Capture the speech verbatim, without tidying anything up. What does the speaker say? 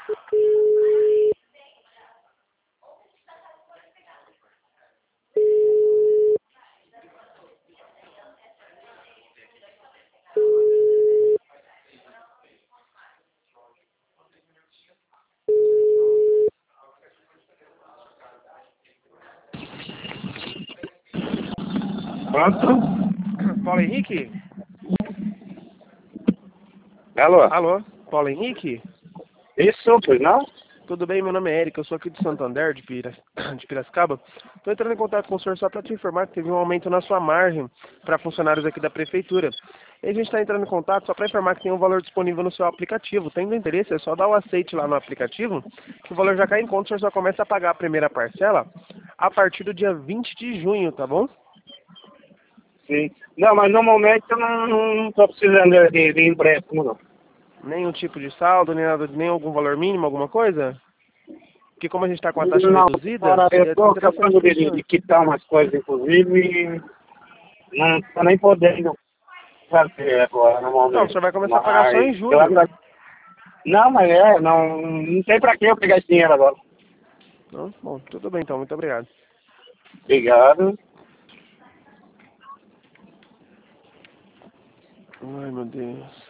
Pronto? Paulo Henrique? Alô? Alô? Paulo Henrique? Isso, pois não? Tudo bem? Meu nome é Eric, eu sou aqui de Santander, de, Pira... de Piracicaba. Estou entrando em contato com o senhor só para te informar que teve um aumento na sua margem para funcionários aqui da Prefeitura. E a gente está entrando em contato só para informar que tem um valor disponível no seu aplicativo. Tendo interesse, é só dar o aceite lá no aplicativo, que o valor já cai em conta, o senhor só começa a pagar a primeira parcela a partir do dia vinte de junho, tá bom? Sim. Não, mas normalmente eu não estou precisando de, de empréstimo, não. Nenhum tipo de saldo, nem nada, nem algum valor mínimo, alguma coisa? Porque como a gente está com a taxa Não, reduzida, cara, eu seria estou interessante acabando para o de, senhor. de quitar umas coisas, inclusive, e não estou nem podendo fazer agora, Não, o normalmente. senhor vai começar a pagar só Mas em eu julho. agra- Não, mas é, não, não tem para que eu pegar esse dinheiro agora. Não? Bom, tudo bem então, muito obrigado. Obrigado. Ai, meu Deus.